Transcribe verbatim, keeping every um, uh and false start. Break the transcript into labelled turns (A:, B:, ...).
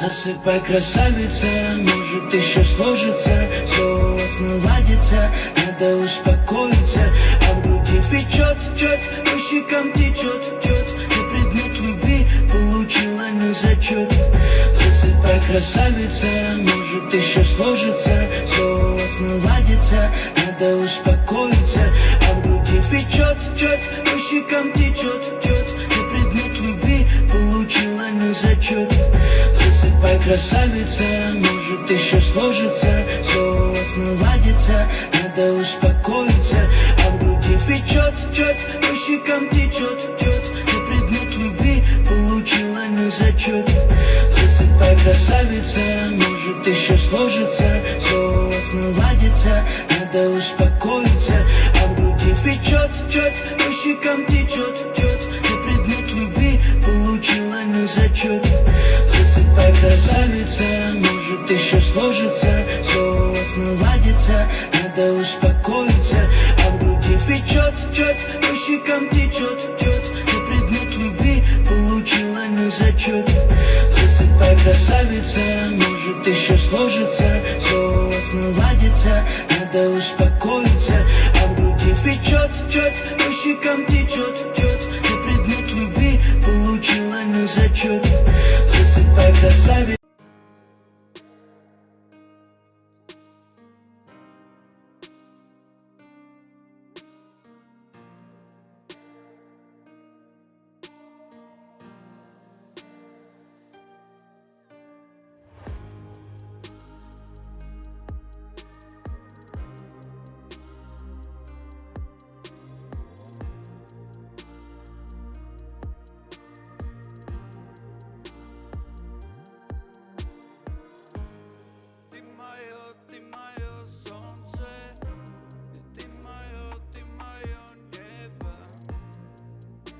A: Засыпай, красавица, может еще сложится, все у вас наладится, надо успокоиться. А в груди печет, чет, по щекам течет, тет, и предмет любви получила не зачет. Засыпай, красавица, может еще сложится, все у вас наладится, надо успокоиться. А в груди печет, чет, по щекам течет, тет, и предмет любви получила не зачет. Засыпай, красавица, может еще сложится, все у вас наладится, надо успокоиться. А в груди печет, чет, по щекам течет, тет, и предмет любви получила не зачет. Засыпай, красавица, может еще сложится, все у вас наладится, надо успокоиться. А в груди печет, чет, по щекам течет, тет, и предмет любви получила не зачет. Засыпай, красавица, может еще сложится, все у вас наладится, надо успокоиться. А в груди печет, чет, по щекам течет, тет, и предмет любви получила не зачет. Засыпай, красавица, может еще сложится, все у вас наладится, надо успокоиться. А в груди печет, чет,